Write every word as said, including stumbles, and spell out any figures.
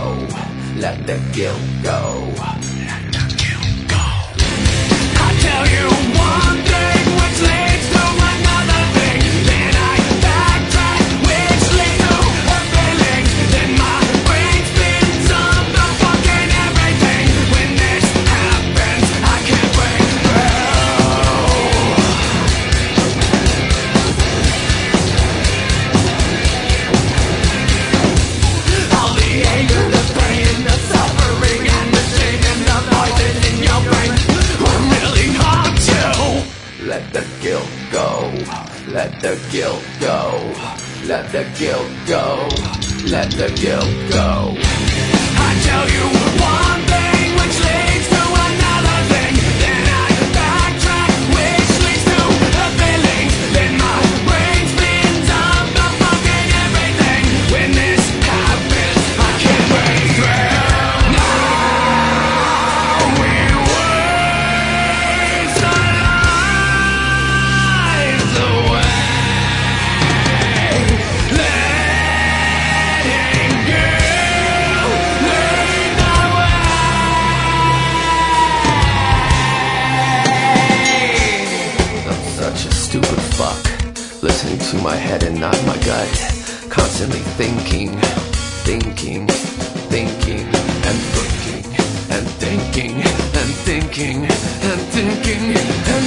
Let the guilt go. Let the guilt go. I tell you one thing which leads to another thing. Then I backtrack which leads to a feeling. Then my brain spins on the fucking everything. When this happens, I can't break through. All the anger, the pain, the suffering, and the shame, and the poison in your brain will really haunt you. Let the guilt go. Let the guilt go. Let the guilt go. Let the guilt go. I tell you one thing which leads to another thing. Then I backtrack which leads to a feeling. Then my brain spins on the fucking everything. When this happens, I can't break through. Now we waste our lives away, letting guilt lead the way. I'm such a stupid fuck, listening to my head and not my gut, constantly thinking, thinking, thinking, and thinking, and thinking, and thinking, and thinking, and